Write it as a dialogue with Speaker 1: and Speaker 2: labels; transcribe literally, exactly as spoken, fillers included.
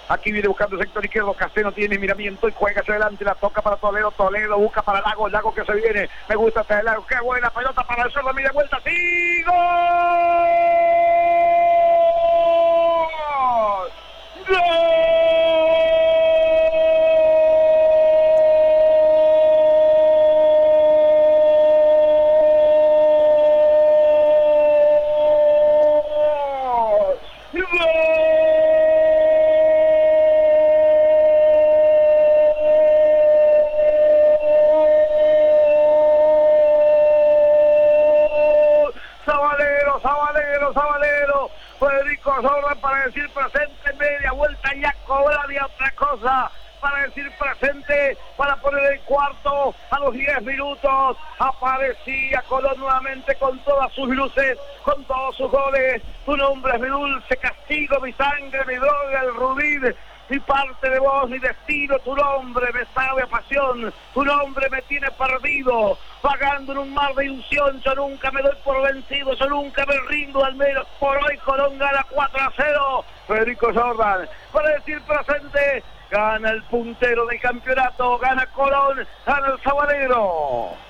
Speaker 1: Aquí viene buscando el sector izquierdo. Casteno tiene miramiento y juega hacia adelante. La toca para Toledo. Toledo busca para Lago. Lago que se viene. Me gusta este Lago. Qué buena pelota para el Sordo. Mira vuelta. ¡Sí! ¡Gol! ¡Gol! Sabalero, Sabalero, Federico Sorda para decir presente, media vuelta ya cobraría otra cosa, para decir presente, para poner el cuarto a los diez minutos, aparecía Colón nuevamente con todas sus luces, con todos sus goles, tu nombre es mi dulce castigo, mi sangre, mi droga, el rubí, mi parte de vos, mi destino, tu nombre me sabe a pasión, tu nombre me tiene perdido, vagando en un mar de ilusión, yo nunca me doy por vencido, yo nunca me rindo, al menos por hoy Colón gana cuatro a cero, Federico Jordan, para decir presente, gana el puntero del campeonato, gana Colón, gana el Sabalero.